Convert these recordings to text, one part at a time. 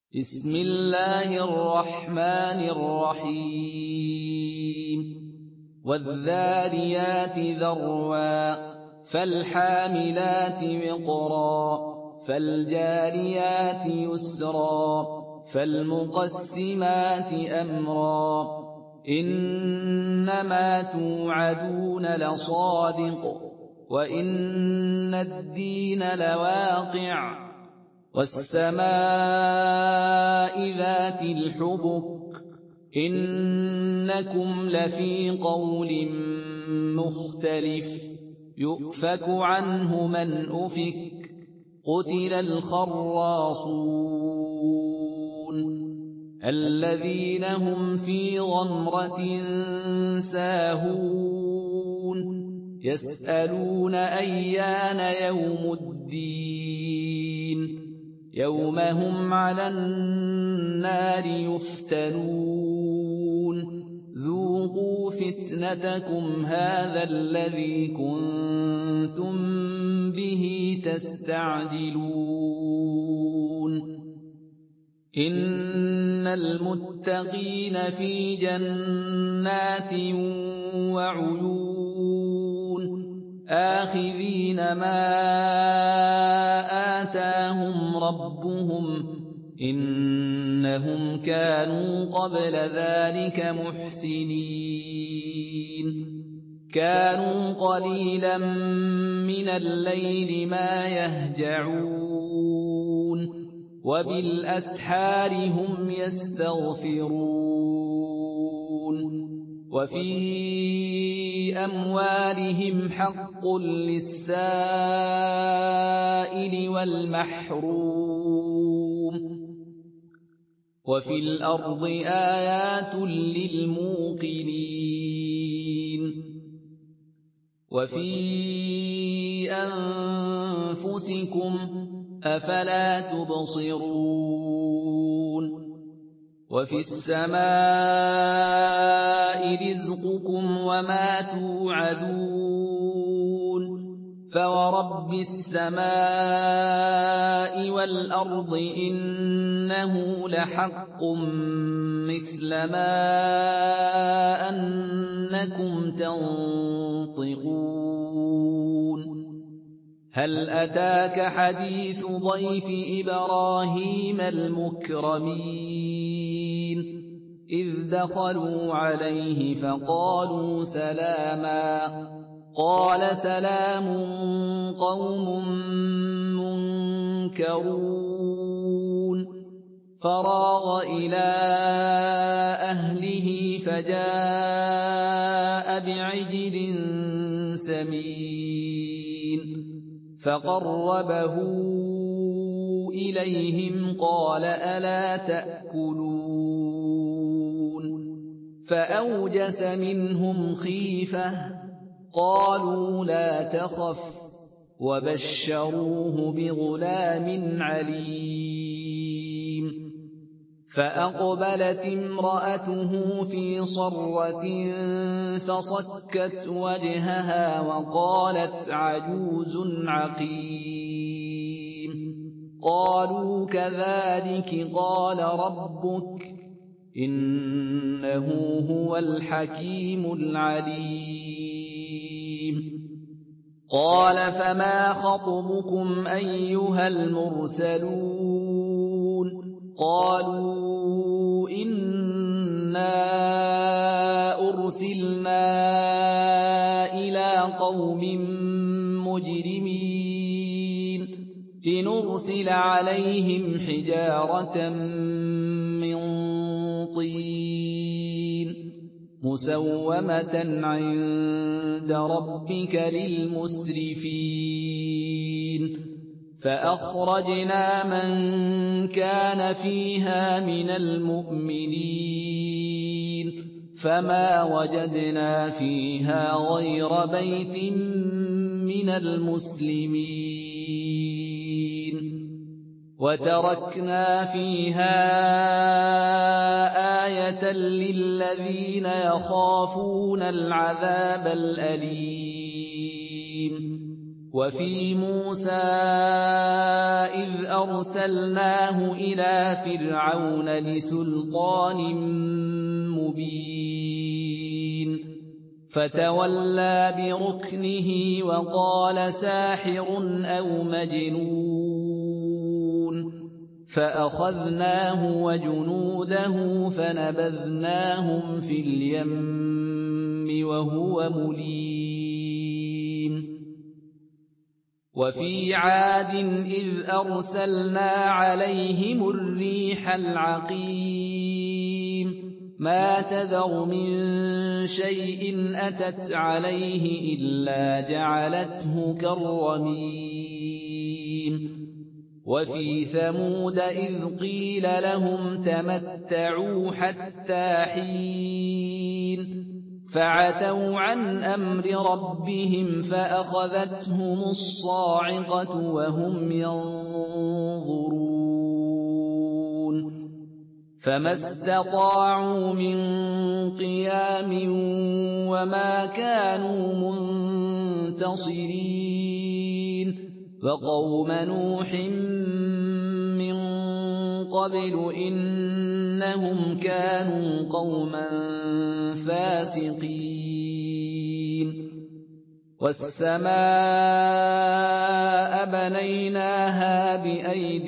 بسم الله الرحمن الرحيم والذاريات ذروا فالحاملات وقرا فالجاريات يسرا فالمقسمات أمرا إنما توعدون لصادق وإن الدين لواقع والسماء ذات الحبك إنكم لفي قول مختلف يؤفك عنه من أفك قتل الخراصون الذين هم في غمرة ساهون يسألون أيان يوم الدين يوم هم على النار يفتنون ذوقوا فتنتكم هذا الذي كنتم به تستعجلون إن المتقين في جنات وعيون آخذين ما آتاهم ربهم إنهم كانوا قبل ذلك محسنين كانوا قليلا من الليل ما يهجعون وبالأسحار هم يستغفرون وفي أموالهم حق للسائل والمحروم وفي الأرض آيات للموقنين وفي أنفسكم أفلا تبصرون وفي السماء رزقكم وما توعدون فورب السماء والأرض إنه لحق مثل ما أنكم تنطقون هل أتاك حديث ضيف إبراهيم المكرمين إذ دخلوا عليه فقالوا سلاما قال سلام قوم منكرون فراغ إلى أهله فجاء بعجل سمين فقربه إليهم قال ألا تأكلون فأوجس منهم خيفة قالوا لا تخف وبشروه بغلام عليم فأقبلت امرأته في صرة فصكت وجهها وقالت عجوز عقيم قالوا كذلك قال ربك إنه هو الحكيم العليم قال فما خطبكم أيها المرسلون قالوا إنا أرسلنا إلى قوم مجرمين لنرسل عليهم حجارة من طين مسومة عند ربك للمسرفين فأخرجنا من كان فيها من المؤمنين فما وجدنا فيها غير بيت من المسلمين وتركنا فيها آية للذين يخافون العذاب الأليم وَفِي مُوسَىٰ إِذْ أَرْسَلْنَاهُ إِلَىٰ فِرْعَوْنَ بِسُلْطَانٍ مُّبِينٍ فَتَوَلَّىٰ بِرُكْنِهِ وَقَالَ سَاحِرٌ أَوْ مَجْنُونٌ فَأَخَذْنَاهُ وَجُنُودَهُ فَنَبَذْنَاهُمْ فِي الْيَمِّ وَهُوَ مُلِيمٌ وَفِي عَادٍ إِذْ أَرْسَلْنَا عَلَيْهِمُ الرِّيحَ الْعَقِيمَ مَا تَذَرُ مِن شَيْءٍ أَتَتْ عَلَيْهِ إِلَّا جَعَلَتْهُ كَالرَّمِيمِ وَفِي ثَمُودَ إِذْ قِيلَ لَهُمْ تَمَتَّعُوا حَتَّىٰ حِينٍ فَعَتَوْا عَنْ أَمْرِ رَبِّهِمْ فَأَخَذَتْهُمُ الصَّاعِقَةُ وَهُمْ يَنظُرُونَ فَمَا اسْتَطَاعُوا مِن قِيَامٍ وَمَا كَانُوا مُنتَصِرِينَ وَقَوْمَ نُوحٍ مِّن قَبْلُ إِنَّهُمْ كَانُوا قَوْمًا فَاسِقِينَ وَالسَّمَاءَ بَنَيْنَاهَا بِأَيْدٍ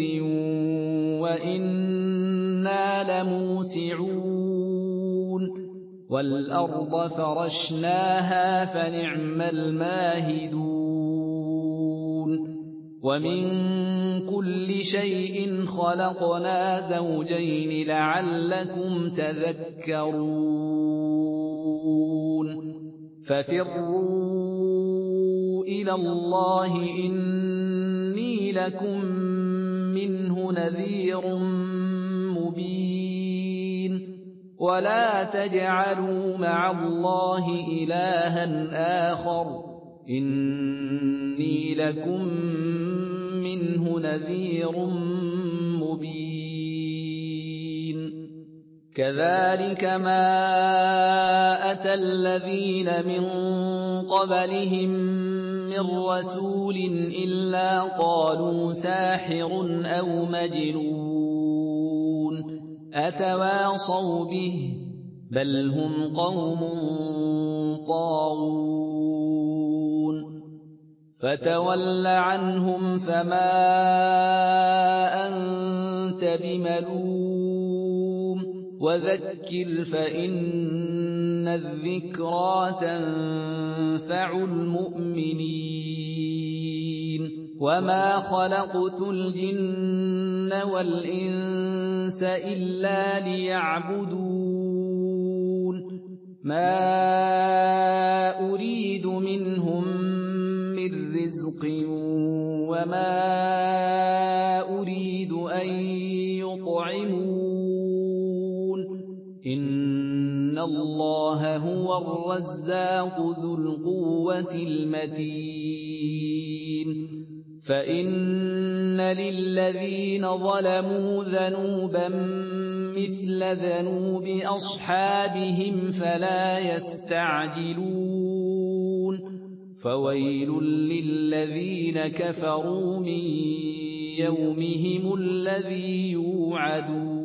وَإِنَّا لَمُوسِعُونَ وَالْأَرْضَ فَرَشْنَاهَا فَنِعْمَ الْمَاهِدُونَ وَمِن كُلِّ شَيْءٍ خَلَقْنَا زَوْجَيْنِ لَعَلَّكُمْ تَذَكَّرُونَ فَفِرُّوا إِلَى اللَّهِ إِنِّي لَكُم مِّنْهُ نَذِيرٌ مُّبِينٌ وَلَا تَجْعَلُوا مَعَ اللَّهِ إِلَٰهًا آخَرَ إِنِّي لَكُم مِّنْهُ نَذِيرٌ مُّبِينٌ كَذَٰلِكَ مَا أَتَى الَّذِينَ مِن قَبْلِهِم مِّن رَّسُولٍ إِلَّا قَالُوا سَاحِرٌ أَوْ مَجْنُونٌ أَتَوَاصَوْا بِهِ ۚ بَلْ هُمْ قَوْمٌ طَاغُونَ فَتَوَلَّ عَنْهُمْ فَمَا أَنتَ بِمَلُومٍ وَذَكِّرْ فَإِنَّ الذِّكْرَىٰ تَنفَعُ الْمُؤْمِنِينَ وَمَا خَلَقْتُ الْجِنَّ وَالْإِنسَ إِلَّا لِيَعْبُدُونِ مَا أُرِيدُ مِنْهُم مِّن رِّزْقٍ وَمَا أُرِيدُ أَن يُطْعِمُونِ إِنَّ اللَّهَ هُوَ الرَّزَّاقُ ذُو الْقُوَّةِ الْمَتِينُ فَإِنَّ لِلَّذِينَ ظَلَمُوا ذَنُوبًا مِّثْلَ ذَنُوبِ أَصْحَابِهِمْ فَلَا يَسْتَعْجِلُونِ فَوَيْلٌ لِّلَّذِينَ كَفَرُوا مِن يَوْمِهِمُ الَّذِي يُوعَدُونَ